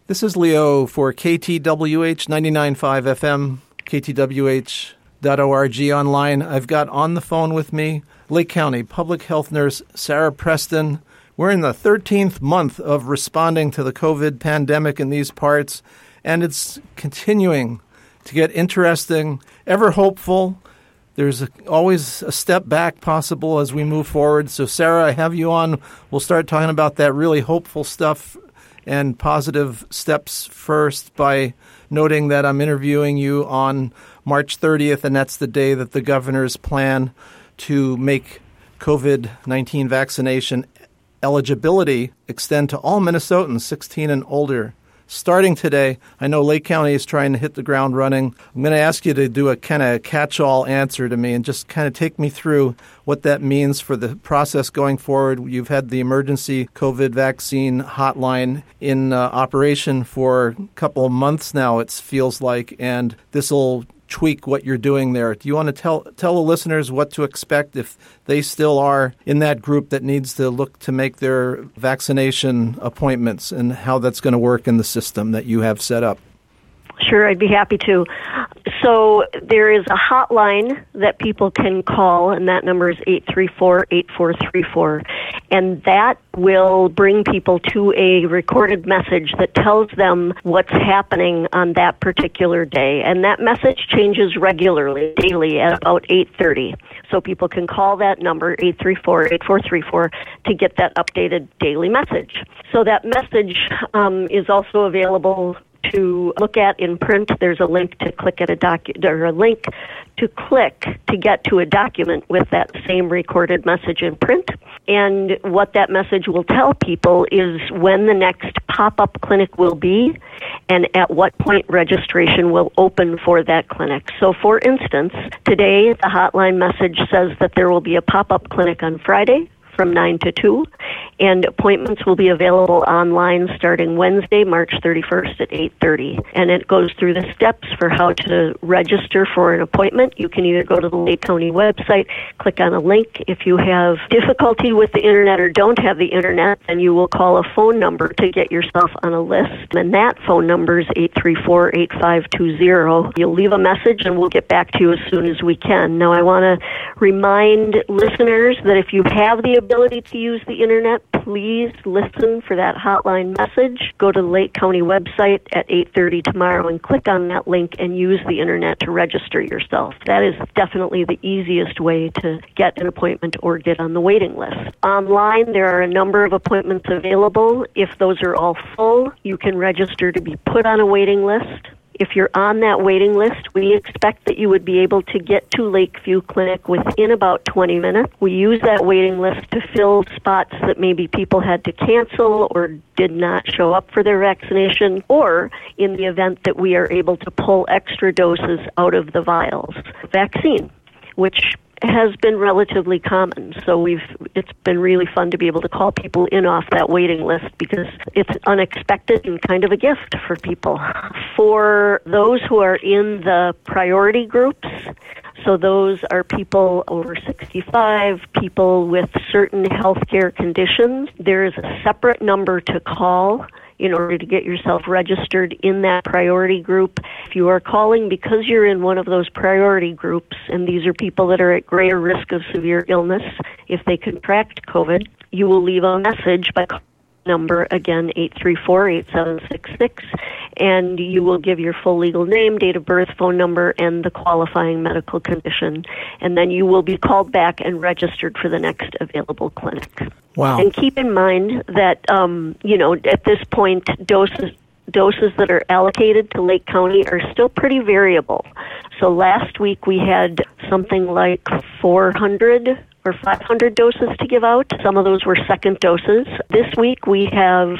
This is Leo for KTWH 99.5 FM, ktwh.org online. I've got on the phone with me Lake County Public Health Nurse Sarah Preston. We're in the 13th month of responding to the COVID pandemic in these parts, and it's continuing to get interesting, ever hopeful. There's always a step back possible as we move forward. So, Sarah, I have you on. We'll start talking about that really hopeful stuff and positive steps first by noting that I'm interviewing you on March 30th, and that's the day that the governor's plan to make COVID-19 vaccination eligibility extend to all Minnesotans 16 and older. Starting today, I know Lake County is trying to hit the ground running. I'm going to ask you to do a kind of catch-all answer to me and just kind of take me through what that means for the process going forward. You've had the emergency COVID vaccine hotline in operation for a couple of months now, it feels like, and this will tweak what you're doing there. Do you want to tell the listeners what to expect if they still are in that group that needs to look to make their vaccination appointments and how that's going to work in the system that you have set up? Sure, I'd be happy to. So there is a hotline that people can call, and that number is 834-8434. And that will bring people to a recorded message that tells them what's happening on that particular day. And that message changes regularly, daily, at about 8:30. So people can call that number, 834-8434, to get that updated daily message. So that message is also available to look at in print. There's a link to click at a link to click to get to a document with that same recorded message in print. And what that message will tell people is when the next pop-up clinic will be and at what point registration will open for that clinic. So, for instance, today the hotline message says that there will be a pop-up clinic on Friday from 9 to 2, and appointments will be available online starting Wednesday, March 31st at 8:30. And it goes through the steps for how to register for an appointment. You can either go to the Lake County website, click on a link. If you have difficulty with the internet or don't have the internet, then you will call a phone number to get yourself on a list. And that phone number is 834-8520. You'll leave a message and we'll get back to you as soon as we can. Now, I want to remind listeners that if you have the ability to use the internet, please listen for that hotline message. Go to the Lake County website at 8:30 tomorrow and click on that link and use the internet to register yourself. That is definitely the easiest way to get an appointment or get on the waiting list. Online, there are a number of appointments available. If those are all full, you can register to be put on a waiting list. If you're on that waiting list, we expect that you would be able to get to Lakeview Clinic within about 20 minutes. We use that waiting list to fill spots that maybe people had to cancel or did not show up for their vaccination, or in the event that we are able to pull extra doses out of the vials. Vaccine, which has been relatively common. So it's been really fun to be able to call people in off that waiting list because it's unexpected and kind of a gift for people. For those who are in the priority groups, so those are people over 65, people with certain healthcare conditions, there is a separate number to call in order to get yourself registered in that priority group. If you are calling because you're in one of those priority groups, and these are people that are at greater risk of severe illness if they contract COVID, you will leave a message by calling the number, again, 834-8766, and you will give your full legal name, date of birth, phone number, and the qualifying medical condition. And then you will be called back and registered for the next available clinic. Wow. And keep in mind that, at this point, doses that are allocated to Lake County are still pretty variable. So last week we had something like 400 or 500 doses to give out. Some of those were second doses. This week we have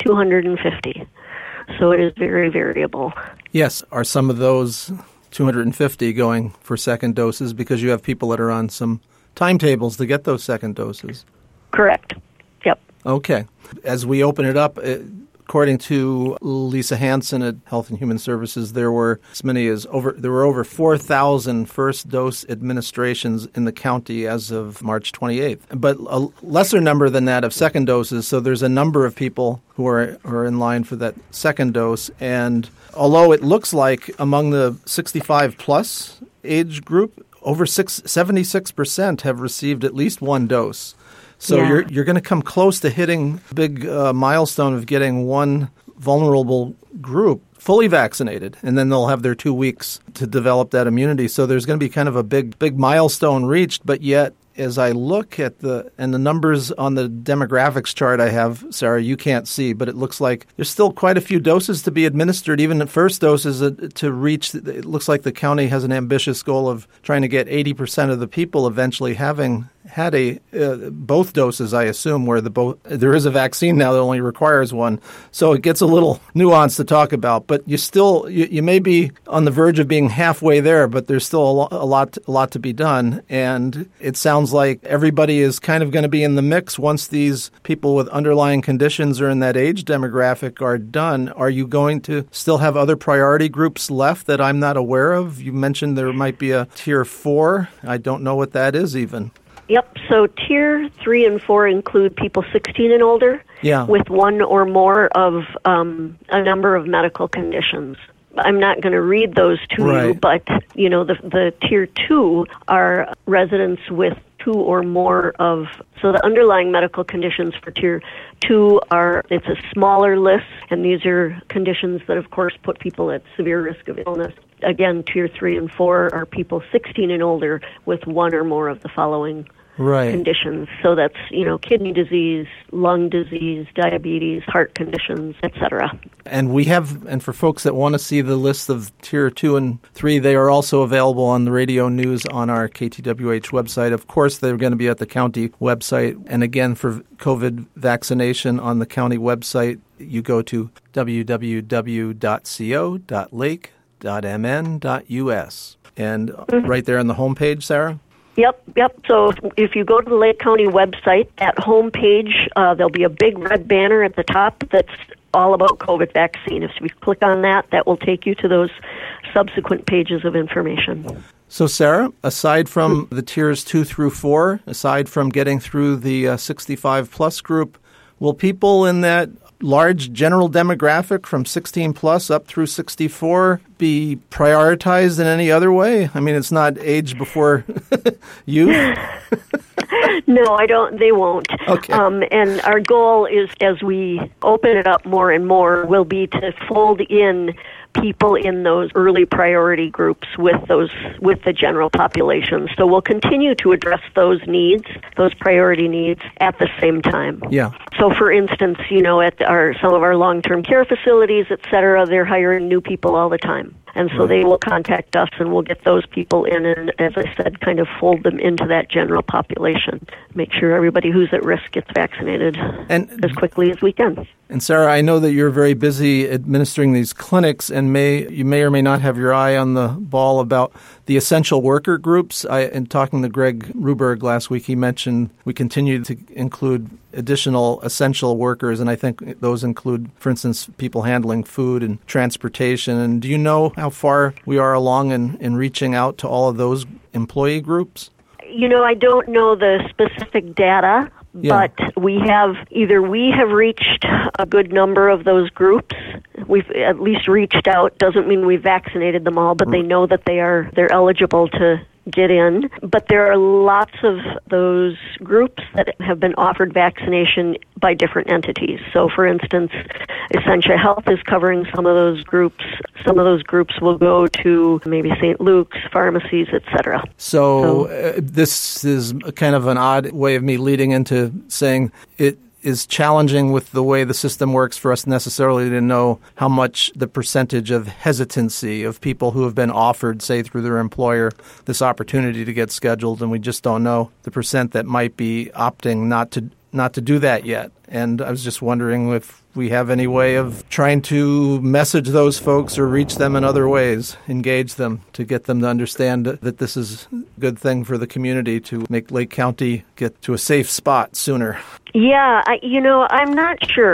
250. So it is very variable. Yes. Are some of those 250 going for second doses because you have people that are on some timetables to get those second doses? Correct. Yep. Okay. As we open it up, of according to Lisa Hansen at Health and Human Services, there were over 4,000 first dose administrations in the county as of March 28th, but a lesser number than that of second doses. So there's a number of people who are in line for that second dose. And although it looks like among the 65 plus age group, over 76% have received at least one dose. So you're going to come close to hitting the big milestone of getting one vulnerable group fully vaccinated, and then they'll have their 2 weeks to develop that immunity. So there's going to be kind of a big milestone reached, but yet as I look at the numbers on the demographics chart I have, Sarah, you can't see, but it looks like there's still quite a few doses to be administered, even the first doses to reach. It looks like the county has an ambitious goal of trying to get 80% of the people eventually having had both doses, I assume, where there is a vaccine now that only requires one. So it gets a little nuanced to talk about, but you may be on the verge of being halfway there, but there's still a lot to be done. And it sounds like everybody is kind of going to be in the mix once these people with underlying conditions or in that age demographic are done. Are you going to still have other priority groups left that I'm not aware of? You mentioned there might be a tier 4. I don't know what that is even. Yep. So tier 3 and 4 include people 16 and older with one or more of a number of medical conditions. I'm not going to read those to you, but the tier 2 are residents with 2 or more of. So the underlying medical conditions for tier 2 it's a smaller list, and these are conditions that, of course, put people at severe risk of illness. Again, tier 3 and 4 are people 16 and older with one or more of the following conditions. So that's, kidney disease, lung disease, diabetes, heart conditions, etc. And for folks that want to see the list of tier 2 and 3, they are also available on the radio news on our KTWH website. Of course, they're going to be at the county website. And again, for COVID vaccination on the county website, you go to www.co.lake.mn.us. And right there on the homepage, Sarah? Yep. So if you go to the Lake County website, that homepage, there'll be a big red banner at the top that's all about COVID vaccine. If you click on that, that will take you to those subsequent pages of information. So, Sarah, aside from the tiers 2 through 4, aside from getting through the 65-plus group, will people in that large general demographic from 16 plus up through 64 be prioritized in any other way? I mean, it's not age before youth. No, I don't. They won't. Okay. And our goal is, as we open it up more and more, will be to fold in people in those early priority groups with the general population. So we'll continue to address those needs, those priority needs, at the same time. Yeah. So, for instance, at some of our long-term care facilities, et cetera, they're hiring new people all the time. And so they will contact us, and we'll get those people in and, as I said, kind of fold them into that general population. Make sure everybody who's at risk gets vaccinated as quickly as we can. And Sarah, I know that you're very busy administering these clinics, and you may or may not have your eye on the ball about the essential worker groups. In talking to Greg Ruberg last week, he mentioned we continue to include additional essential workers, and I think those include, for instance, people handling food and transportation. And do you know how far we are along in reaching out to all of those employee groups? I don't know the specific data, but we have reached a good number of those groups. We've at least reached out. Doesn't mean we've vaccinated them all, but they know that they're eligible to get in. But there are lots of those groups that have been offered vaccination by different entities. So, for instance, Essentia Health is covering some of those groups. Some of those groups will go to maybe St. Luke's, pharmacies, etc. So this is kind of an odd way of me leading into saying it is challenging with the way the system works for us necessarily to know how much the percentage of hesitancy of people who have been offered, say, through their employer, this opportunity to get scheduled, and we just don't know the percent that might be opting not to do that yet. And I was just wondering if we have any way of trying to message those folks or reach them in other ways, engage them to get them to understand that this is a good thing for the community to make Lake County get to a safe spot sooner. Yeah, I'm not sure.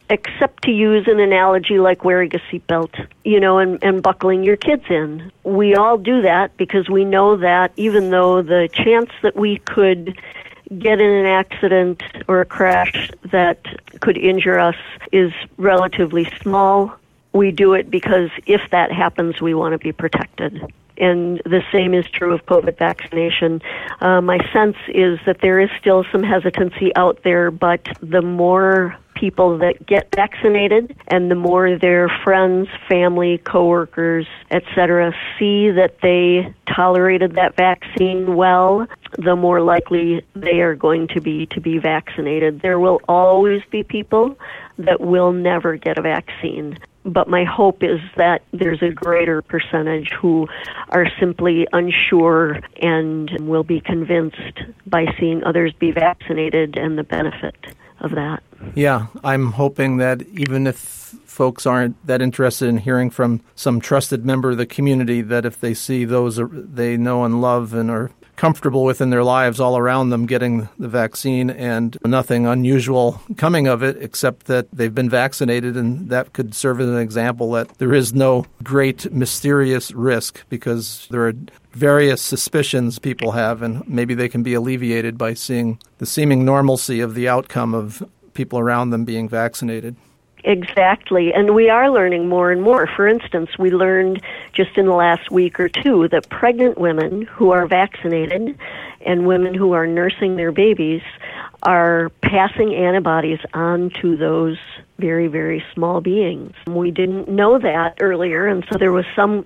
except to use an analogy like wearing a seatbelt, and buckling your kids in. We all do that because we know that even though the chance that we could get in an accident or a crash that could injure us is relatively small, we do it because if that happens, we want to be protected. And the same is true of COVID vaccination. My sense is that there is still some hesitancy out there, but the more people that get vaccinated and the more their friends, family, coworkers, etc., see that they tolerated that vaccine well, the more likely they are going to be vaccinated. There will always be people that will never get a vaccine. But my hope is that there's a greater percentage who are simply unsure and will be convinced by seeing others be vaccinated and the benefit of that. Yeah, I'm hoping that even if folks aren't that interested in hearing from some trusted member of the community, that if they see those they know and love and are comfortable with in their lives all around them getting the vaccine and nothing unusual coming of it except that they've been vaccinated, and that could serve as an example that there is no great mysterious risk because there are various suspicions people have, and maybe they can be alleviated by seeing the seeming normalcy of the outcome of people around them being vaccinated. Exactly, and we are learning more and more. For instance, we learned just in the last week or two that pregnant women who are vaccinated and women who are nursing their babies are passing antibodies on to those very, very small beings. We didn't know that earlier, and so there was some,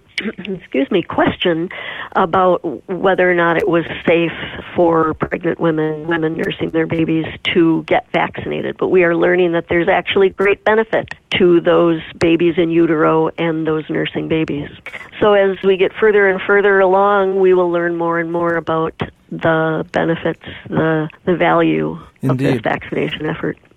question about whether or not it was safe for pregnant women nursing their babies to get vaccinated. But we are learning that there's actually great benefit to those babies in utero and those nursing babies. So as we get further and further along, we will learn more and more about the benefits, the value Indeed. of this vaccination effort.